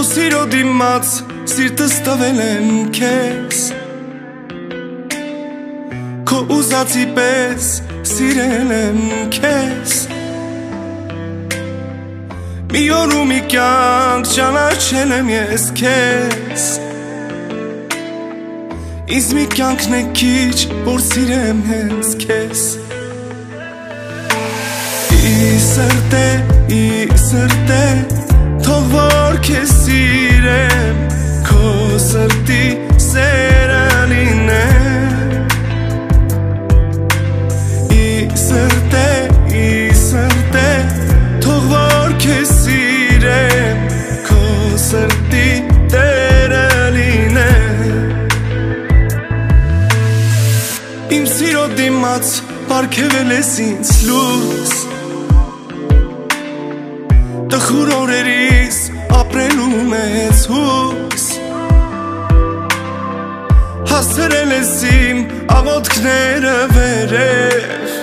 Քո սիրո դիմաց սիրտս տվել եմ քեզ, Քո ուզածի պես սիրել եմ քեզ, Մի օր ու մի կյանք ճանաչել եմ ես քեզ, Ինձ մի կյանքն է քիչ, որ սիրեմ հենց քեզ, Ի սրտե, թող որ քեզ սիրեմ, Քո սրտի սերը լինեմ, Ի սրտե, թող որ քեզ սիրեմ, Քո սրտի տերը լինեմ, Իմ սիրո դիմաց պարգևել ես ինձ լույս, Տխուր օրերիս ապրելու մեծ հույս, Հասցրել ես իմ աղոթքները վերև,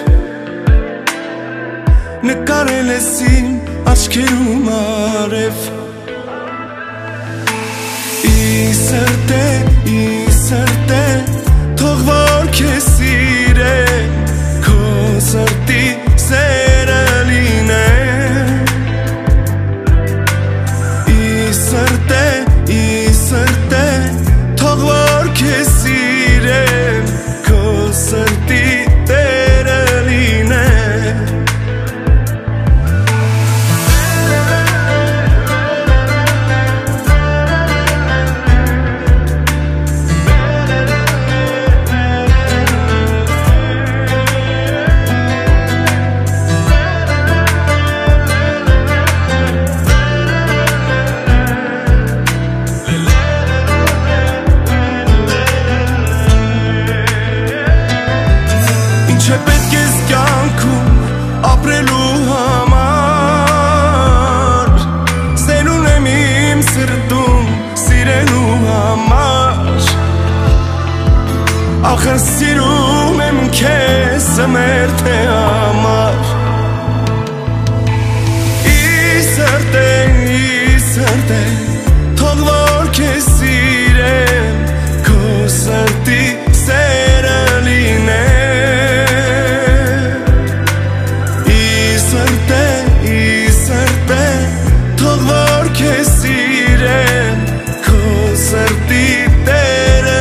Նկարել ես իմ աչքերում արև, Ի սրտե, թող որ քեզ սիրեմ, Քո սրտի սերը լինեմ, Ի սրտե, թող որ քեզ սիրեմ, Քո սրտի տերը լինեմ, Չէ պետք ես կյանքում ապրելու համար, Սերուն եմ իմ սրտում սիրելու համար, Ախր սիրում եմ քեզ սմերթե համար, Ի սրտե, թող որ քեզ սիրեմ, Քո սրտի սերը լինեմ, Թող որ քեզ սիրեմ, Քո սրտի տերը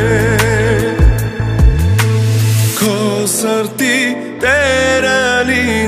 լինեմ, Քո սրտի տերը լինեմ,